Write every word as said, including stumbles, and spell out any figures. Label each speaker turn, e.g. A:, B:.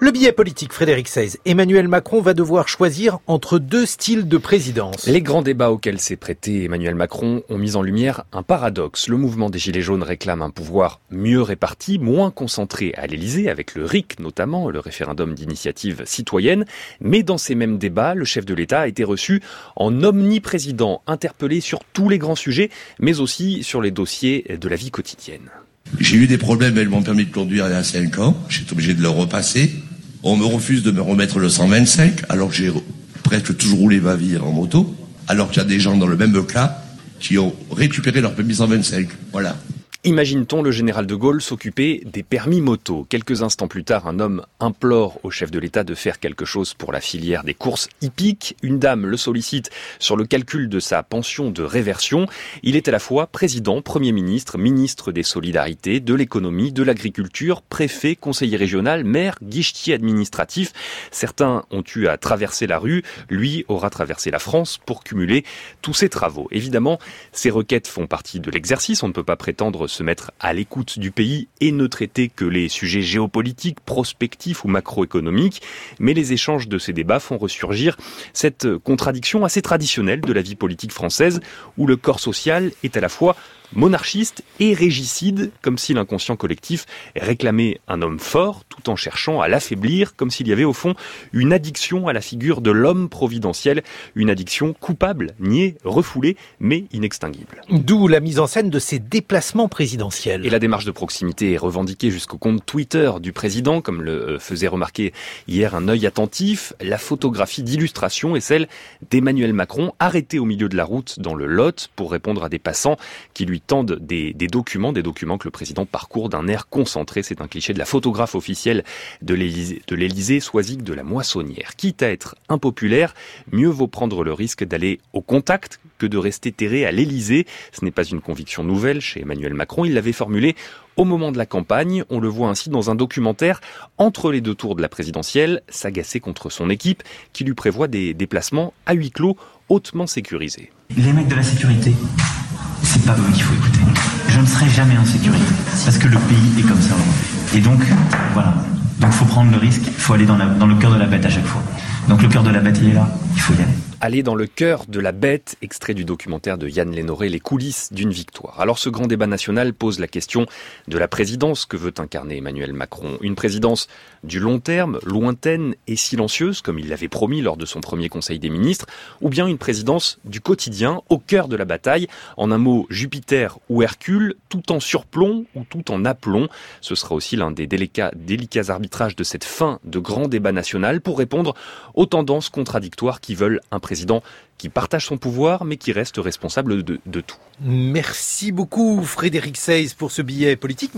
A: Le billet politique, Frédéric Seize. Emmanuel Macron va devoir choisir entre deux styles de présidence.
B: Les grands débats auxquels s'est prêté Emmanuel Macron ont mis en lumière un paradoxe. Le mouvement des Gilets jaunes réclame un pouvoir mieux réparti, moins concentré à l'Élysée, avec le R I C notamment, le référendum d'initiative citoyenne. Mais dans ces mêmes débats, le chef de l'État a été reçu en omniprésident, interpellé sur tous les grands sujets, mais aussi sur les dossiers de la vie quotidienne.
C: J'ai eu des problèmes avec mon permis de conduire il y a cinq ans. J'étais obligé de le repasser. On me refuse de me remettre le cent vingt-cinq, alors que j'ai presque toujours roulé ma vie en moto. Alors qu'il y a des gens dans le même cas qui ont récupéré leur permis cent vingt-cinq. Voilà.
B: Imagine-t-on le général de Gaulle s'occuper des permis moto. Quelques instants plus tard, un homme implore au chef de l'État de faire quelque chose pour la filière des courses hippiques. Une dame le sollicite sur le calcul de sa pension de réversion. Il est à la fois président, Premier ministre, ministre des Solidarités, de l'économie, de l'agriculture, préfet, conseiller régional, maire, guichetier administratif. Certains ont eu à traverser la rue. Lui aura traversé la France pour cumuler tous ses travaux. Évidemment, ces requêtes font partie de l'exercice. On ne peut pas prétendre se mettre à l'écoute du pays et ne traiter que les sujets géopolitiques, prospectifs ou macroéconomiques. Mais les échanges de ces débats font ressurgir cette contradiction assez traditionnelle de la vie politique française où le corps social est à la fois monarchiste et régicide, comme si l'inconscient collectif réclamait un homme fort tout en cherchant à l'affaiblir, comme s'il y avait au fond une addiction à la figure de l'homme providentiel, une addiction coupable, niée, refoulée, mais inextinguible.
A: D'où la mise en scène de ces déplacements présidentiels.
B: Et la démarche de proximité est revendiquée jusqu'au compte Twitter du président, comme le faisait remarquer hier un œil attentif. La photographie d'illustration est celle d'Emmanuel Macron, arrêté au milieu de la route dans le Lot pour répondre à des passants qui lui tendent des, des documents, des documents que le président parcourt d'un air concentré. C'est un cliché de la photographe officielle de l'Élysée, de l'Élysée, Soisig de la Moissonnière. Quitte à être impopulaire, mieux vaut prendre le risque d'aller au contact que de rester terré à l'Élysée. Ce n'est pas une conviction nouvelle chez Emmanuel Macron. Il l'avait formulée au moment de la campagne. On le voit ainsi dans un documentaire entre les deux tours de la présidentielle, s'agacer contre son équipe qui lui prévoit des déplacements à huis clos hautement sécurisés.
D: Les mecs de la sécurité, c'est pas eux qu'il faut écouter. Je ne serai jamais en sécurité parce que le pays est comme ça aujourd'hui. Et donc, voilà. Donc, faut prendre le risque. Il faut aller dans, la, dans le cœur de la bête à chaque fois. Donc, le cœur de la bête, il est là. Il faut y aller.
B: Aller dans le cœur de la bête, extrait du documentaire de Yann Lénoré, Les coulisses d'une victoire. Alors ce grand débat national pose la question de la présidence que veut incarner Emmanuel Macron. Une présidence du long terme, lointaine et silencieuse, comme il l'avait promis lors de son premier conseil des ministres, ou bien une présidence du quotidien, au cœur de la bataille, en un mot Jupiter ou Hercule, tout en surplomb ou tout en aplomb. Ce sera aussi l'un des délicats, délicats arbitrages de cette fin de grand débat national pour répondre aux tendances contradictoires qui veulent un président qui partage son pouvoir, mais qui reste responsable de, de tout.
A: Merci beaucoup Frédéric Seize pour ce billet politique.